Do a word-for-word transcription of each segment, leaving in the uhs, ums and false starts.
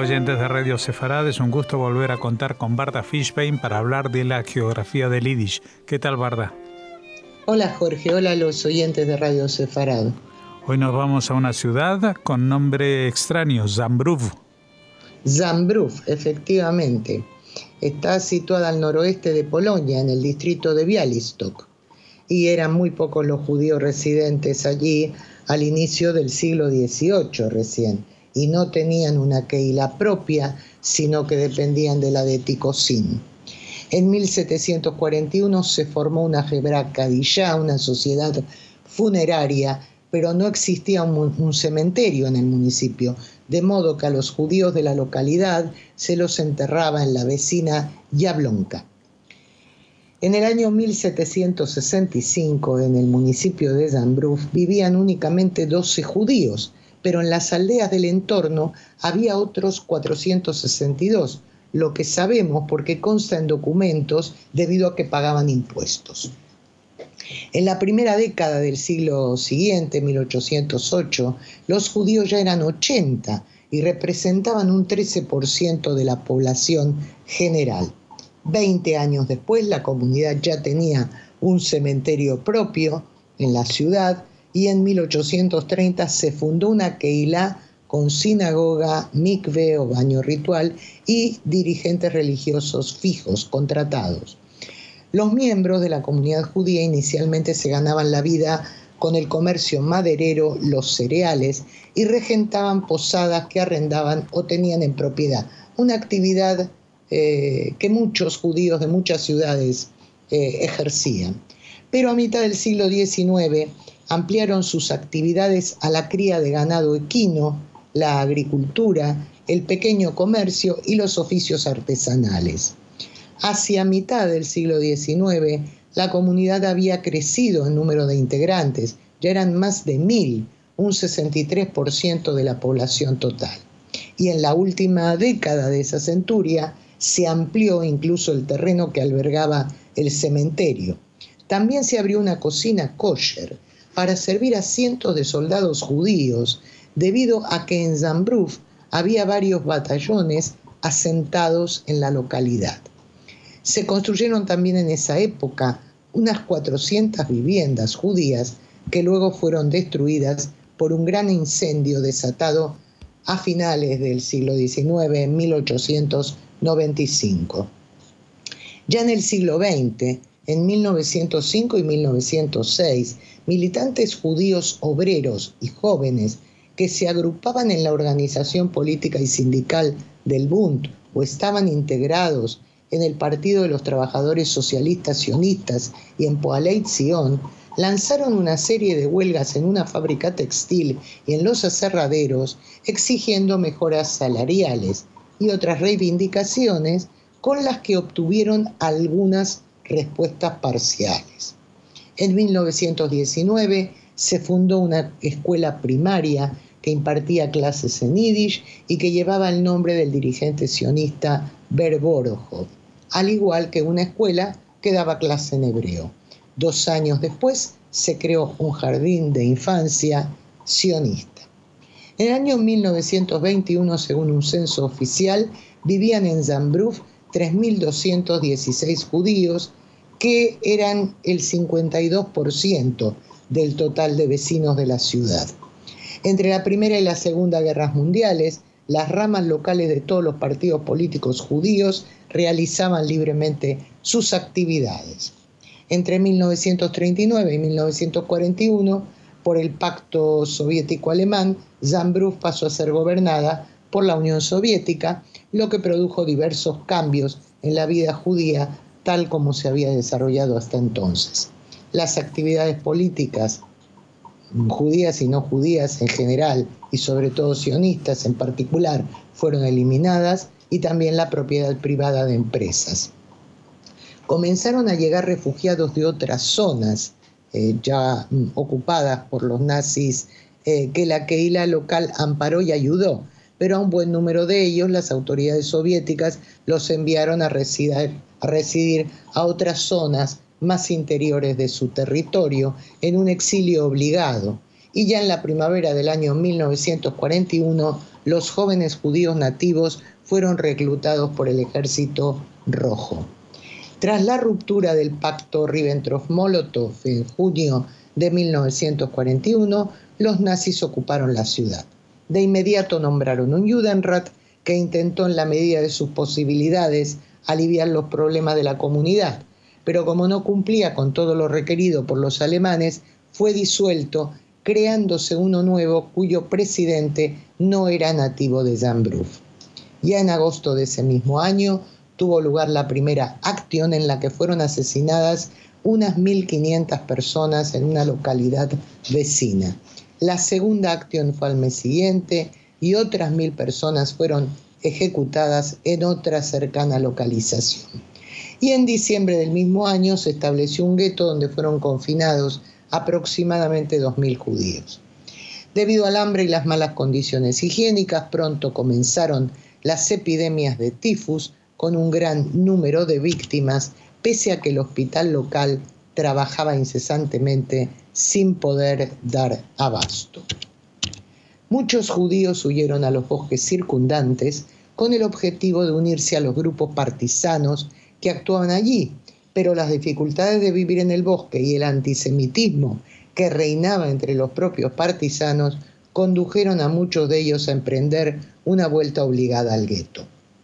oyentes de Radio Sefarad, es un gusto volver a contar con Barda Fishbein para hablar de la geografía del Yiddish. ¿Qué tal, Barda? Hola, Jorge. Hola a los oyentes de Radio Sefarad. Hoy nos vamos a una ciudad con nombre extraño, Zambrów. Zambrów, efectivamente. Está situada al noroeste de Polonia, en el distrito de Białystok. Y eran muy pocos los judíos residentes allí al inicio del siglo dieciocho recién. Y no tenían una keila propia, sino que dependían de la de Tikocín. En mil setecientos cuarenta y uno se formó una Hebra Kadishá, una sociedad funeraria, pero no existía un, un cementerio en el municipio, de modo que a los judíos de la localidad se los enterraba en la vecina Yablonka. En el año mil setecientos sesenta y cinco, en el municipio de Zambrów, vivían únicamente doce judíos, pero en las aldeas del entorno había otros cuatrocientos sesenta y dos, lo que sabemos porque consta en documentos debido a que pagaban impuestos. En la primera década del siglo siguiente, mil ochocientos ocho, los judíos ya eran ochenta y representaban un trece por ciento de la población general. Veinte años después, la comunidad ya tenía un cementerio propio en la ciudad y en mil ochocientos treinta se fundó una keilá con sinagoga, mikve o baño ritual y dirigentes religiosos fijos, contratados. Los miembros de la comunidad judía inicialmente se ganaban la vida con el comercio maderero, los cereales y regentaban posadas que arrendaban o tenían en propiedad, una actividad eh, que muchos judíos de muchas ciudades eh, ejercían. Pero a mitad del siglo diecinueve ampliaron sus actividades a la cría de ganado equino, la agricultura, el pequeño comercio y los oficios artesanales. Hacia mitad del siglo diecinueve, la comunidad había crecido en número de integrantes, ya eran más de mil, un sesenta y tres por ciento de la población total. Y en la última década de esa centuria se amplió incluso el terreno que albergaba el cementerio. También se abrió una cocina kosher para servir a cientos de soldados judíos, debido a que en Zambrów había varios batallones asentados en la localidad. Se construyeron también en esa época unas cuatrocientas viviendas judías que luego fueron destruidas por un gran incendio desatado a finales del siglo diecinueve, en mil ochocientos noventa y cinco. Ya en el siglo veinte, en mil novecientos cinco y mil novecientos seis, militantes judíos obreros y jóvenes que se agrupaban en la organización política y sindical del Bund o estaban integrados en el Partido de los Trabajadores Socialistas Sionistas y en Poalei Zion, lanzaron una serie de huelgas en una fábrica textil y en los aserraderos, exigiendo mejoras salariales y otras reivindicaciones con las que obtuvieron algunas respuestas parciales. En mil novecientos diecinueve se fundó una escuela primaria que impartía clases en Yiddish y que llevaba el nombre del dirigente sionista Ber Borohov, al igual que una escuela que daba clase en hebreo. Dos años después se creó un jardín de infancia sionista. En el año mil novecientos veintiuno, según un censo oficial, vivían en Zambrów tres mil doscientos dieciséis judíos, que eran el cincuenta y dos por ciento del total de vecinos de la ciudad. Entre la Primera y la Segunda Guerras Mundiales, las ramas locales de todos los partidos políticos judíos realizaban libremente sus actividades. Entre mil novecientos treinta y nueve y mil novecientos cuarenta y uno, por el Pacto Soviético-Alemán, Zambrów pasó a ser gobernada por la Unión Soviética, lo que produjo diversos cambios en la vida judía tal como se había desarrollado hasta entonces. Las actividades políticas judías y no judías en general, y sobre todo sionistas en particular, fueron eliminadas, y también la propiedad privada de empresas. Comenzaron a llegar refugiados de otras zonas eh, ya mm, ocupadas por los nazis, eh, que la keila local amparó y ayudó, pero a un buen número de ellos las autoridades soviéticas los enviaron a residir, a residir a otras zonas más interiores de su territorio, en un exilio obligado, y ya en la primavera del año mil novecientos cuarenta y uno los jóvenes judíos nativos fueron reclutados por el Ejército Rojo. Tras la ruptura del pacto Ribbentrop-Molotov en junio de mil novecientos cuarenta y uno, los nazis ocuparon la ciudad. De inmediato nombraron un Judenrat que intentó en la medida de sus posibilidades aliviar los problemas de la comunidad, pero como no cumplía con todo lo requerido por los alemanes, fue disuelto, creándose uno nuevo cuyo presidente no era nativo de Zambrów. Ya en agosto de ese mismo año tuvo lugar la primera acción en la que fueron asesinadas unas mil quinientas personas en una localidad vecina. La segunda acción fue al mes siguiente y otras mil personas fueron ejecutadas en otra cercana localización. Y en diciembre del mismo año se estableció un gueto donde fueron confinados aproximadamente dos mil judíos. Debido al hambre y las malas condiciones higiénicas, pronto comenzaron las epidemias de tifus con un gran número de víctimas, pese a que el hospital local trabajaba incesantemente sin poder dar abasto. Muchos judíos huyeron a los bosques circundantes con el objetivo de unirse a los grupos partisanos que actuaban allí, pero las dificultades de vivir en el bosque y el antisemitismo que reinaba entre los propios partisanos condujeron a muchos de ellos a emprender una vuelta obligada al gueto.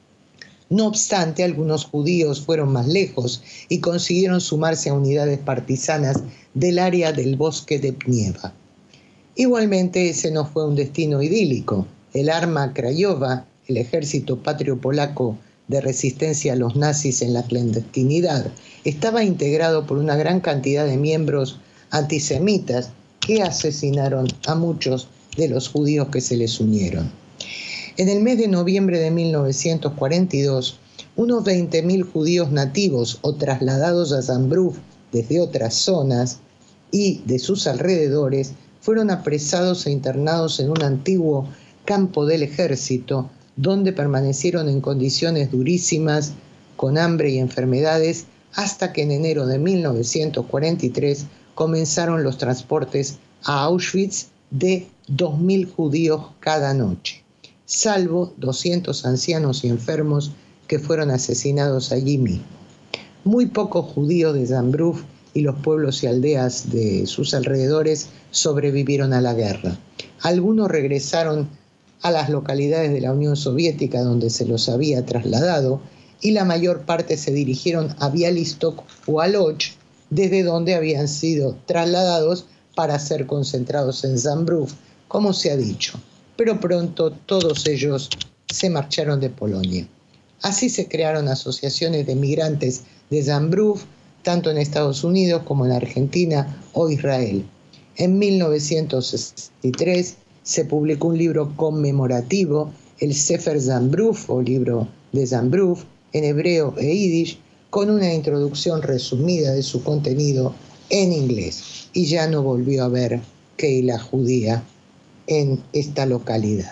No obstante, algunos judíos fueron más lejos y consiguieron sumarse a unidades partisanas del área del bosque de Pnieva. Igualmente, ese no fue un destino idílico. El Arma Krajowa, el ejército patrio polaco de resistencia a los nazis en la clandestinidad, estaba integrado por una gran cantidad de miembros antisemitas que asesinaron a muchos de los judíos que se les unieron. En el mes de noviembre de mil novecientos cuarenta y dos, unos veinte mil judíos nativos o trasladados a Zambrów desde otras zonas y de sus alrededores fueron apresados e internados en un antiguo campo del ejército, donde permanecieron en condiciones durísimas, con hambre y enfermedades, hasta que en enero de mil novecientos cuarenta y tres comenzaron los transportes a Auschwitz de dos mil judíos cada noche, salvo doscientos ancianos y enfermos que fueron asesinados allí mismo. Muy pocos judíos de Zambrów y los pueblos y aldeas de sus alrededores sobrevivieron a la guerra. Algunos regresaron a las localidades de la Unión Soviética donde se los había trasladado, y la mayor parte se dirigieron a Białystok o a Lodz, desde donde habían sido trasladados para ser concentrados en Zambrów, como se ha dicho. Pero pronto todos ellos se marcharon de Polonia. Así se crearon asociaciones de migrantes de Zambrów, tanto en Estados Unidos como en Argentina o Israel. En mil novecientos sesenta y tres se publicó un libro conmemorativo, el Sefer Zambrów o libro de Zambrów, en hebreo e yiddish, con una introducción resumida de su contenido en inglés, y ya no volvió a haber Keilah judía en esta localidad.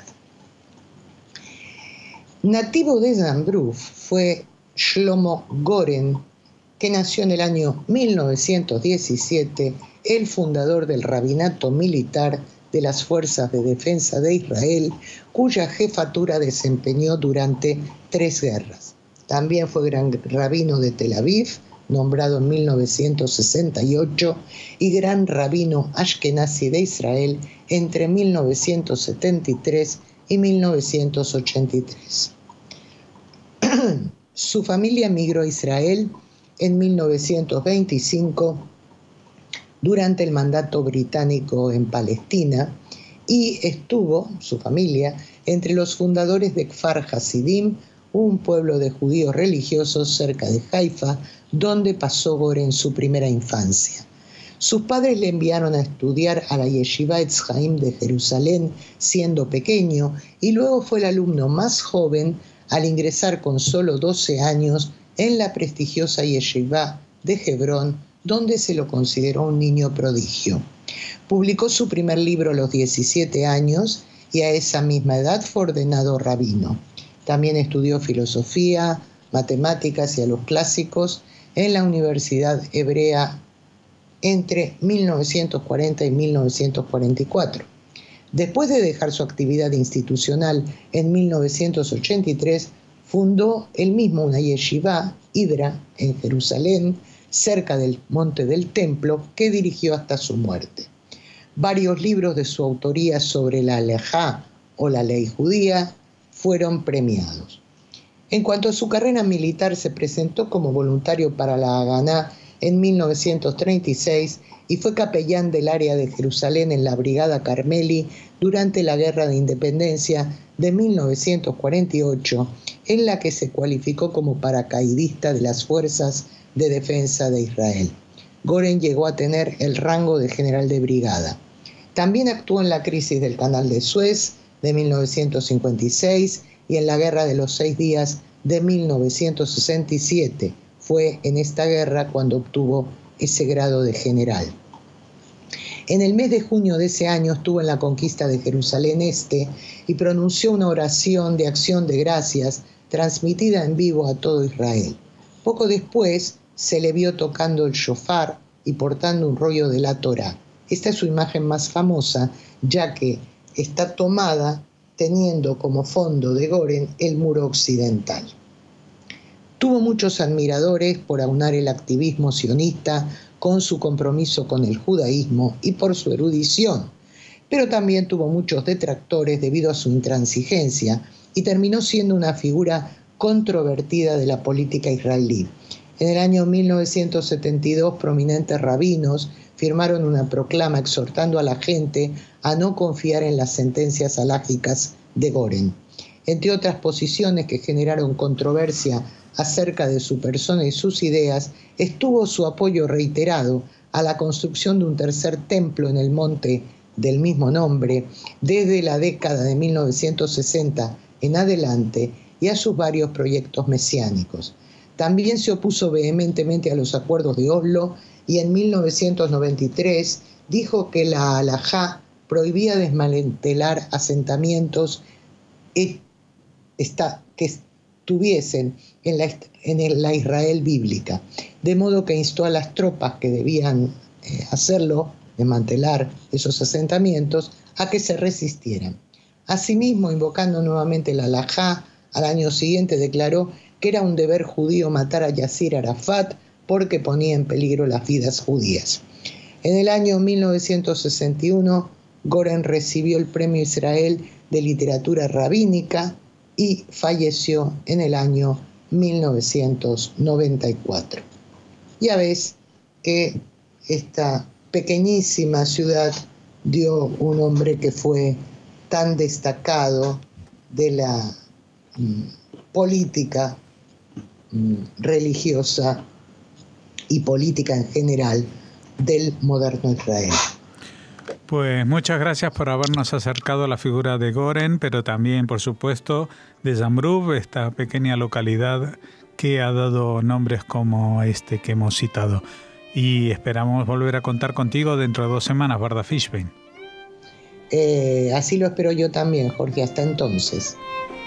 Nativo de Zambrów fue Shlomo Goren, que nació en el año mil novecientos diecisiete, el fundador del rabinato militar de las Fuerzas de Defensa de Israel, cuya jefatura desempeñó durante tres guerras. También fue gran rabino de Tel Aviv, nombrado en mil novecientos sesenta y ocho, y gran rabino ashkenazi de Israel entre mil novecientos setenta y tres y mil novecientos ochenta y tres. Su familia emigró a Israel en mil novecientos veinticinco durante el mandato británico en Palestina, y estuvo, su familia, entre los fundadores de Kfar Hasidim, un pueblo de judíos religiosos cerca de Haifa, donde pasó Goren su primera infancia. Sus padres le enviaron a estudiar a la Yeshiva Etz Haim de Jerusalén siendo pequeño, y luego fue el alumno más joven al ingresar con solo doce años en la prestigiosa Yeshiva de Hebrón, donde se lo consideró un niño prodigio. Publicó su primer libro a los diecisiete años y a esa misma edad fue ordenado rabino. También estudió filosofía, matemáticas y a los clásicos en la Universidad Hebrea entre mil novecientos cuarenta y mil novecientos cuarenta y cuatro. Después de dejar su actividad institucional en mil novecientos ochenta y tres, fundó él mismo una yeshivá, Hidra, en Jerusalén, cerca del Monte del Templo, que dirigió hasta su muerte. Varios libros de su autoría sobre la halajá o la ley judía fueron premiados. En cuanto a su carrera militar, se presentó como voluntario para la Haganá en mil novecientos treinta y seis y fue capellán del área de Jerusalén en la Brigada Carmeli durante la Guerra de Independencia de mil novecientos cuarenta y ocho, en la que se cualificó como paracaidista de las Fuerzas de Defensa de Israel. Goren llegó a tener el rango de general de brigada. También actuó en la crisis del Canal de Suez de mil novecientos cincuenta y seis y en la Guerra de los Seis Días de mil novecientos sesenta y siete. Fue en esta guerra cuando obtuvo ese grado de general. En el mes de junio de ese año estuvo en la conquista de Jerusalén Este y pronunció una oración de acción de gracias transmitida en vivo a todo Israel. Poco después se le vio tocando el shofar y portando un rollo de la Torá. Esta es su imagen más famosa, ya que está tomada teniendo como fondo de Goren el muro occidental. Tuvo muchos admiradores por aunar el activismo sionista con su compromiso con el judaísmo y por su erudición, pero también tuvo muchos detractores debido a su intransigencia y terminó siendo una figura controvertida de la política israelí. En el año mil novecientos setenta y dos, prominentes rabinos firmaron una proclama exhortando a la gente a no confiar en las sentencias halágicas de Goren. Entre otras posiciones que generaron controversia acerca de su persona y sus ideas, estuvo su apoyo reiterado a la construcción de un tercer templo en el monte del mismo nombre desde la década de mil novecientos sesenta en adelante y a sus varios proyectos mesiánicos. También se opuso vehementemente a los acuerdos de Oslo y en mil novecientos noventa y tres dijo que la halajá prohibía desmantelar asentamientos que estuviesen en la, en la Israel bíblica, de modo que instó a las tropas que debían eh, hacerlo, desmantelar esos asentamientos, a que se resistieran. Asimismo, invocando nuevamente la halajá, al año siguiente declaró que era un deber judío matar a Yasir Arafat porque ponía en peligro las vidas judías. En el año mil novecientos sesenta y uno, Goren recibió el Premio Israel de Literatura Rabínica y falleció en el año mil novecientos noventa y cuatro. Ya ves que esta pequeñísima ciudad dio un hombre que fue tan destacado de la mm, política mm, religiosa y política en general del moderno Israel. Pues muchas gracias por habernos acercado a la figura de Goren, pero también, por supuesto, de Zambrów, esta pequeña localidad que ha dado nombres como este que hemos citado. Y esperamos volver a contar contigo dentro de dos semanas, Barda Fishbein. Eh, así lo espero yo también, Jorge. Hasta entonces.